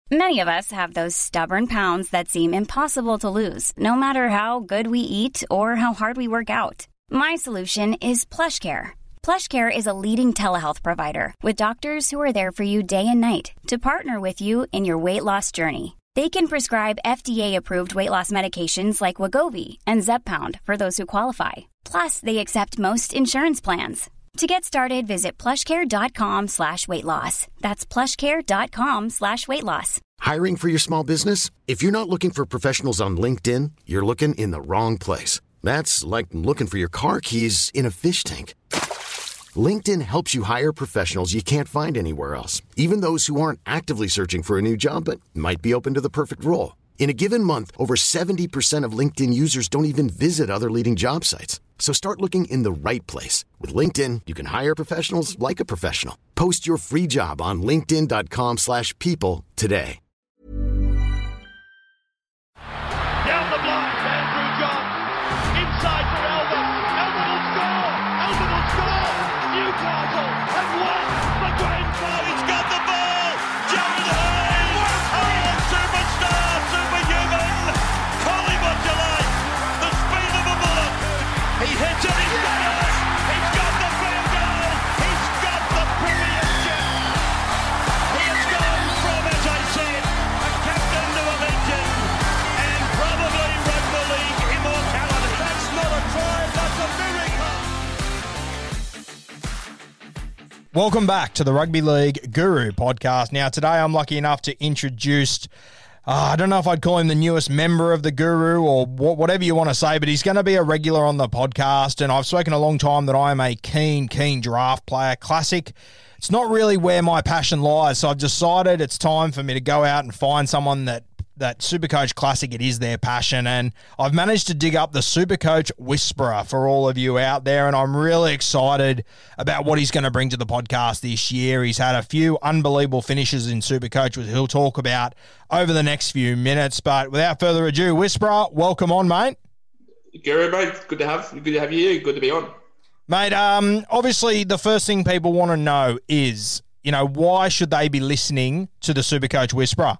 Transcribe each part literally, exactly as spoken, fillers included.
Many of us have those stubborn pounds that seem impossible to lose, no matter how good we eat or how hard we work out. My solution is PlushCare. PlushCare is a leading telehealth provider with doctors who are there for you day and night to partner with you in your weight loss journey. They can prescribe F D A-approved weight loss medications like Wegovy and Zepbound for those who qualify. Plus, they accept most insurance plans. To get started, visit plushcare.com slash weight loss. That's plushcare.com slash weight loss. Hiring for your small business? If you're not looking for professionals on LinkedIn, you're looking in the wrong place. That's like looking for your car keys in a fish tank. LinkedIn helps you hire professionals you can't find anywhere else, even those who aren't actively searching for a new job but might be open to the perfect role. In a given month, over seventy percent of LinkedIn users don't even visit other leading job sites. So start looking in the right place. With LinkedIn, you can hire professionals like a professional. Post your free job on linkedin.com slash people today. Down the block, Andrew John. Inside for Albert. Albert will score. Albert will score. Newcastle have won the grand final. He's got the ball. Jared Hayes. Oh, superstar, superhuman. Collie Montulite. The speed of a bullet. He hits it. He's got it. He's got the field goal. He's got the premiership. He has gone from, as I said, a captain to a legend, and probably rugby league immortality. That's not a try. That's a miracle. Welcome back to the Rugby League Guru podcast. Now, today I'm lucky enough to introduce, uh, I don't know if I'd call him the newest member of the Guru or wh- whatever you want to say, but he's going to be a regular on the podcast. And I've spoken a long time that I am a keen, keen draft player. Classic. It's not really where my passion lies, so I've decided it's time for me to go out and find someone that that Supercoach Classic, it is their passion, and I've managed to dig up the Supercoach Whisperer for all of you out there, and I'm really excited about what he's going to bring to the podcast this year. He's had a few unbelievable finishes in Supercoach, which he'll talk about over the next few minutes, but without further ado, Whisperer, welcome on, mate. Gary, mate, good to have good to have you here, good to be on. Mate, um, obviously the first thing people want to know is, you know, why should they be listening to the Supercoach Whisperer?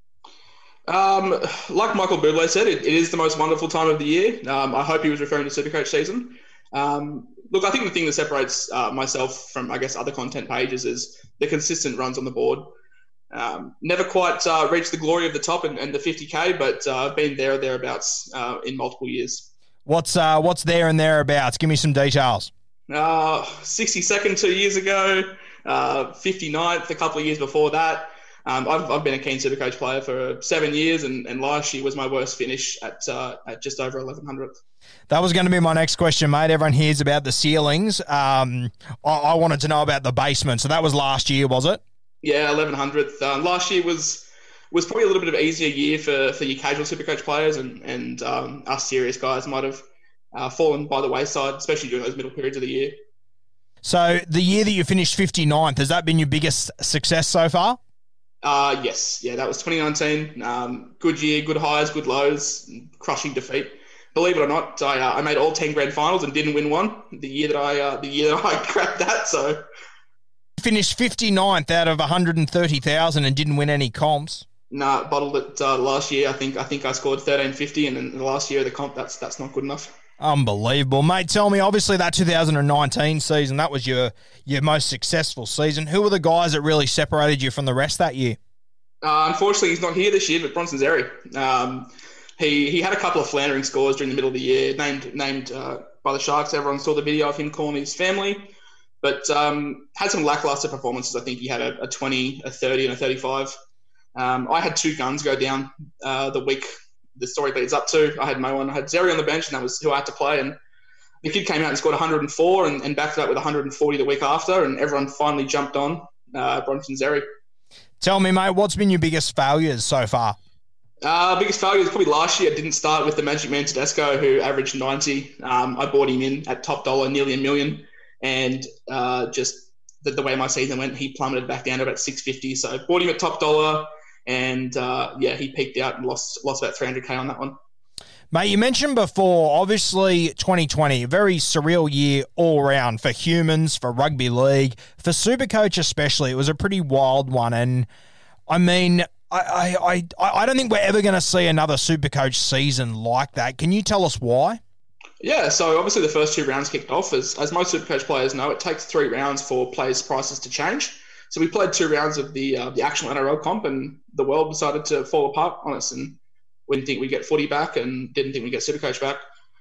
Um, like Michael Bublé said, it, it is the most wonderful time of the year. Um, I hope he was referring to Supercoach season. Um, look, I think the thing that separates uh, myself from, I guess, other content pages is the consistent runs on the board. Um, never quite uh, reached the glory of the top and, and the fifty K, but uh, I've been there or thereabouts uh, in multiple years. What's uh, what's there and thereabouts? Give me some details. Uh, sixty-second two years ago, uh, fifty-ninth a couple of years before that. Um, I've, I've been a keen Supercoach player for seven years, and, and last year was my worst finish at uh, at just over eleven hundredth. That was going to be my next question, mate. Everyone hears about the ceilings. Um, I, I wanted to know about the basement. So that was last year, was it? Yeah, eleven hundredth. Um, last year was was probably a little bit of an easier year for, for your casual Supercoach players, and, and um, us serious guys might have uh, fallen by the wayside, especially during those middle periods of the year. So the year that you finished fifty-ninth, has that been your biggest success so far? Uh, yes. Yeah, that was twenty nineteen. Um, good year, good highs, good lows, crushing defeat. Believe it or not, I uh, I made all ten grand finals and didn't win one. The year that I uh, the year that I cracked that. So finished fifty-ninth out of one hundred thirty thousand and didn't win any comps. Nah, bottled it uh, last year. I think I think I scored thirteen fifty, and then the last year of the comp, that's that's not good enough. Unbelievable, mate. Tell me, obviously that two thousand nineteen season, that was your your most successful season. Who were the guys that really separated you from the rest that year? Uh, unfortunately, he's not here this year, but Bronson Xerri. Um, he he had a couple of floundering scores during the middle of the year, named named uh, by the Sharks. Everyone saw the video of him calling his family, but um, had some lackluster performances. I think he had a, a twenty, a thirty, and a thirty-five. Um, I had two guns go down uh, the week the story leads up to. I had Mo and I had Xerri on the bench, and that was who I had to play. And the kid came out and scored one hundred four and, and backed that with one hundred forty the week after, and everyone finally jumped on uh, Bronson Xerri. Tell me, mate, what's been your biggest failures so far? Uh, biggest failure was probably last year. I didn't start with the Magic Man Tedesco, who averaged ninety. Um, I bought him in at top dollar, nearly a million, and uh, just the, the way my season went, he plummeted back down to about six fifty. So I bought him at top dollar. And, uh, yeah, he peaked out and lost lost about three hundred K on that one. Mate, you mentioned before, obviously, twenty twenty, a very surreal year all around for humans, for rugby league, for Supercoach especially. It was a pretty wild one. And, I mean, I, I, I, I don't think we're ever going to see another Supercoach season like that. Can you tell us why? Yeah, so obviously the first two rounds kicked off. As, as most Supercoach players know, it takes three rounds for players' prices to change. So we played two rounds of the uh, the actual N R L comp, and the world decided to fall apart on us. And we didn't think we'd get footy back, and didn't think we'd get Supercoach back.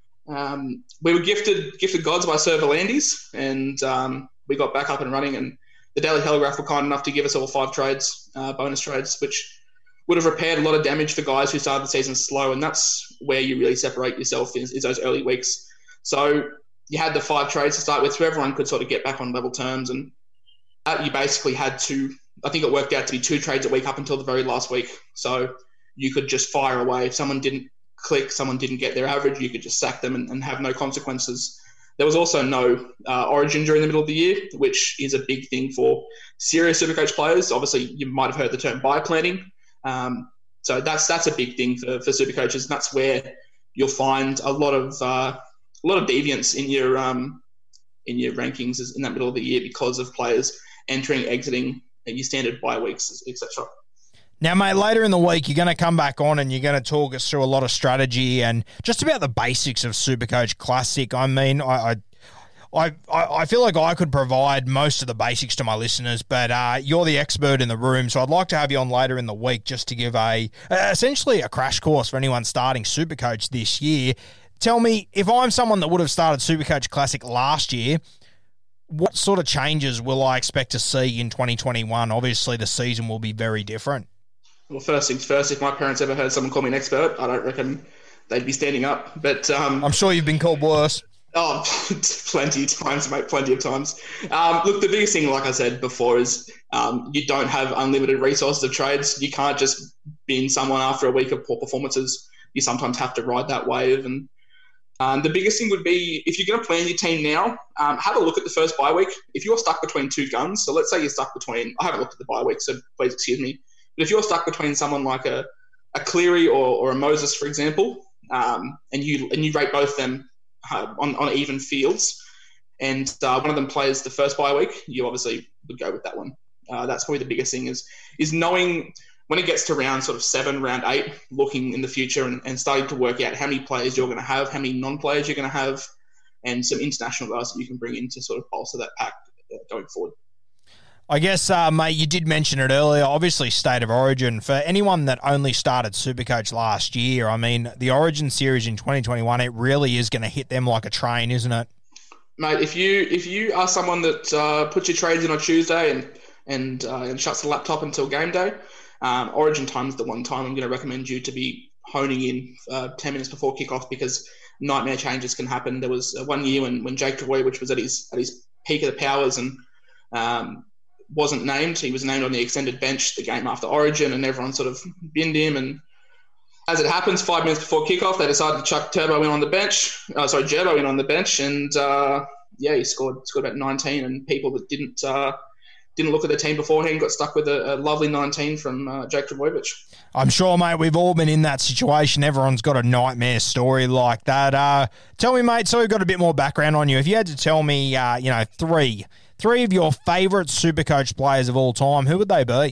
Um, we were gifted gifted gods by Sir Volandis, and um, we got back up and running. And the Daily Telegraph were kind enough to give us all five trades, uh, bonus trades, which would have repaired a lot of damage for guys who started the season slow, and that's where you really separate yourself is, is those early weeks. So you had the five trades to start with, so everyone could sort of get back on level terms, and that you basically had to, I think it worked out to be two trades a week up until the very last week. So you could just fire away. If someone didn't click, someone didn't get their average, you could just sack them and, and have no consequences. There was also no uh, origin during the middle of the year, which is a big thing for serious Supercoach players. Obviously, you might have heard the term buy planning. Um, so that's that's a big thing for, for Supercoaches, and that's where you'll find a lot of uh, a lot of deviance in your um, in your rankings in that middle of the year because of players entering, exiting, and your standard bye weeks, et cetera. Now, mate, later in the week, you're going to come back on and you're going to talk us through a lot of strategy and just about the basics of Supercoach Classic. I mean, I, I, I, I feel like I could provide most of the basics to my listeners, but uh, you're the expert in the room, so I'd like to have you on later in the week just to give a essentially a crash course for anyone starting Supercoach this year. Tell me, if I'm someone that would have started Supercoach Classic last year, what sort of changes will I expect to see in twenty twenty-one? Obviously, the season will be very different. Well, first things first, if my parents ever heard someone call me an expert, I don't reckon they'd be standing up. But um, I'm sure you've been called worse. Oh, plenty of times, mate, plenty of times. Um, look, the biggest thing, like I said before, is um, you don't have unlimited resources of trades. You can't just bin someone after a week of poor performances. You sometimes have to ride that wave. And um, the biggest thing would be, if you're going to plan your team now, um, have a look at the first bye week. If you're stuck between two guns, so let's say you're stuck between, I haven't looked at the bye week, so please excuse me, but if you're stuck between someone like a, a Cleary or, or a Moses, for example, um, and you and you rate both of them uh, on, on even fields, and uh, one of them plays the first bye week, you obviously would go with that one. Uh, that's probably the biggest thing is is knowing when it gets to round sort of seven, round eight, looking in the future and, and starting to work out how many players you're going to have, how many non-players you're going to have, and some international guys that you can bring in to sort of bolster that pack going forward. I guess, uh, mate, you did mention it earlier, obviously State of Origin. For anyone that only started Supercoach last year, I mean, the Origin series in twenty twenty-one, it really is going to hit them like a train, isn't it? Mate, if you if you are someone that uh, puts your trades in on Tuesday and and, uh, and shuts the laptop until game day, um, Origin time is the one time I'm going to recommend you to be honing in uh, ten minutes before kickoff, because nightmare changes can happen. There was uh, one year when, when Jake Trbojevic was at his at his peak of the powers and um, wasn't named. He was named on the extended bench the game after Origin, and everyone sort of binned him. And as it happens, five minutes before kickoff, they decided to chuck Turbo in on the bench. Uh, sorry, Gerbo in on the bench, and uh, yeah, he scored scored about nineteen. And people that didn't uh, didn't look at the team beforehand got stuck with a, a lovely nineteen from uh, Jake Trbojevic. I'm sure, mate, we've all been in that situation. Everyone's got a nightmare story like that. Uh, tell me, mate, so we've got a bit more background on you. If you had to tell me, uh, you know, three. Three of your favourite Supercoach players of all time, who would they be?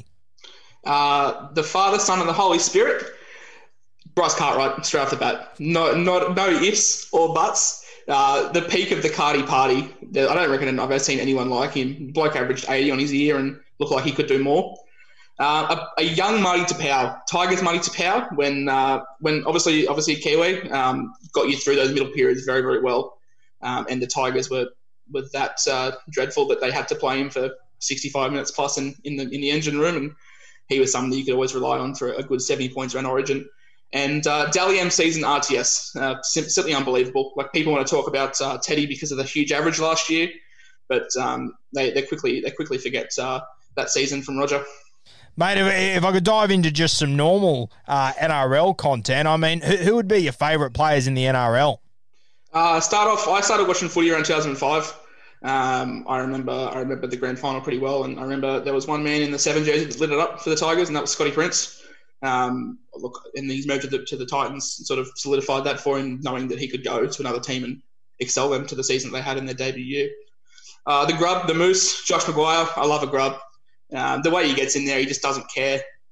Uh, the Father, Son, and the Holy Spirit. Bryce Cartwright, straight off the bat. No, not, no ifs or buts. Uh, the peak of the Cardi party. I don't reckon I've ever seen anyone like him. Bloke averaged eighty on his year and looked like he could do more. Uh, a, a young Marty Tapau, Tigers Marty Tapau, when uh, when obviously obviously Kiwi um, got you through those middle periods very, very well, um, and the Tigers were. was that uh, dreadful that they had to play him for sixty-five minutes plus in, in the in the engine room, and he was someone that you could always rely on for a good seventy points around Origin. And uh, Dally M season R T S, uh, simply unbelievable. Like, people want to talk about uh, Teddy because of the huge average last year, but um, they they quickly they quickly forget uh, that season from Roger. Mate, if, if I could dive into just some normal uh, N R L content, I mean, who, who would be your favourite players in the N R L? Uh, start off. I started watching footy around two thousand five. Um, I remember. I remember the grand final pretty well, and I remember there was one man in the seven jersey that lit it up for the Tigers, and that was Scotty Prince. Um, look, and he's moved to the, to the Titans, sort of solidified that for him, knowing that he could go to another team and excel them to the season they had in their debut year. Uh, the Grub, the Moose, Josh Maguire. I love a Grub. Um, the way he gets in there, he just doesn't care.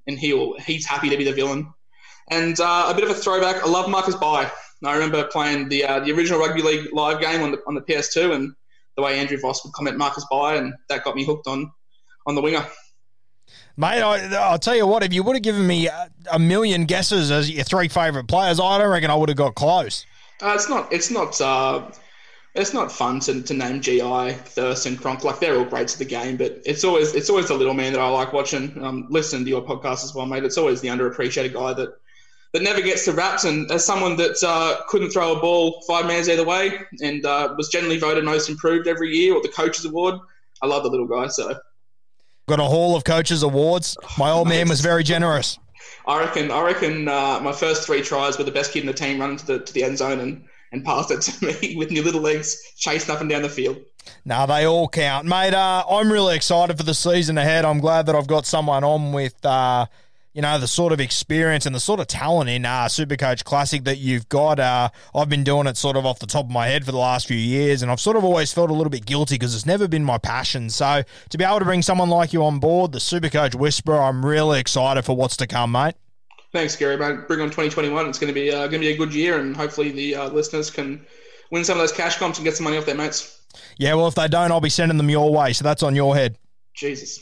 and he'll he's happy to be the villain. And uh, a bit of a throwback, I love Marcus Bai. I remember playing the uh, the original Rugby League live game on the on the P S two, and the way Andrew Voss would comment Marcus Bai, and that got me hooked on on the winger. Mate, I, I'll tell you what, if you would have given me a, a million guesses as your three favourite players, I don't reckon I would have got close. Uh, it's not it's not uh, it's not fun to, to name G I, Thirst, and Cronk. Like, they're all great to the game, but it's always it's always the little man that I like watching. Um, listening to your podcast as well, mate. It's always the underappreciated guy that that never gets the raps. And as someone that uh, couldn't throw a ball five mans either way, and uh, was generally voted most improved every year, or the Coaches Award, I love the little guy. So. Got a hall of Coaches Awards. My old man was very generous. I reckon. I reckon uh, my first three tries were the best kid in the team, running to the to the end zone and, and passed it to me with your little legs, chasing up and down the field. No, they all count, mate. Uh, I'm really excited for the season ahead. I'm glad that I've got someone on with, uh, you know, the sort of experience and the sort of talent in uh, Supercoach Classic that you've got. Uh, I've been doing it sort of off the top of my head for the last few years, and I've sort of always felt a little bit guilty because it's never been my passion. So to be able to bring someone like you on board, the Supercoach Whisperer, I'm really excited for what's to come, mate. Thanks, Gary, mate. Bring on twenty twenty-one. It's going to be uh, going to be a good year, and hopefully the uh, listeners can win some of those cash comps and get some money off their mates. Yeah, well, if they don't, I'll be sending them your way, so that's on your head. Jesus.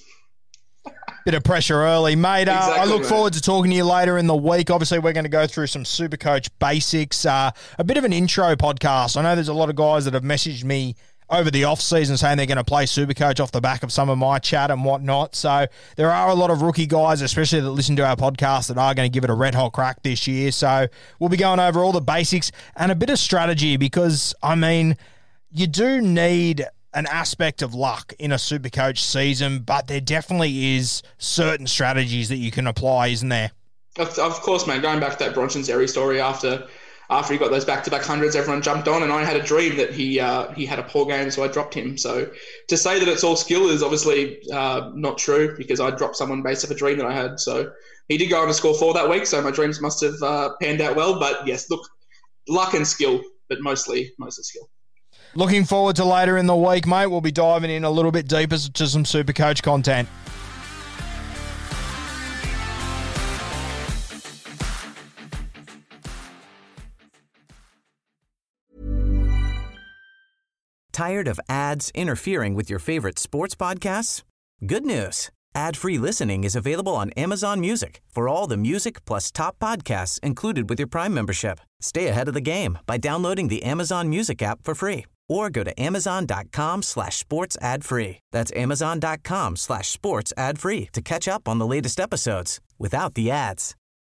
Bit of pressure early, mate. Uh, Exactly, I look mate. forward to talking to you later in the week. Obviously, we're going to go through some Supercoach basics, uh, a bit of an intro podcast. I know there's a lot of guys that have messaged me over the off-season saying they're going to play Supercoach off the back of some of my chat and whatnot. So there are a lot of rookie guys, especially that listen to our podcast, that are going to give it a red-hot crack this year. So we'll be going over all the basics and a bit of strategy because, I mean, you do need an aspect of luck in a Supercoach season, but there definitely is certain strategies that you can apply, isn't there? Of, of course, man. Going back to that Bronson Zeri story, after after he got those back-to-back hundreds, everyone jumped on, and I had a dream that he uh, he had a poor game, so I dropped him. So to say that it's all skill is obviously uh, not true, because I dropped someone based off a dream that I had. So he did go on to score four that week, so my dreams must have uh, panned out well. But yes, look, luck and skill, but mostly mostly skill. Looking forward to later in the week, mate. We'll be diving in a little bit deeper to some Supercoach content. Tired of ads interfering with your favorite sports podcasts? Good news. Ad-free listening is available on Amazon Music for all the music plus top podcasts included with your Prime membership. Stay ahead of the game by downloading the Amazon Music app for free or go to amazon.com slash sports ad free. That's amazon.com slash sports ad free to catch up on the latest episodes without the ads.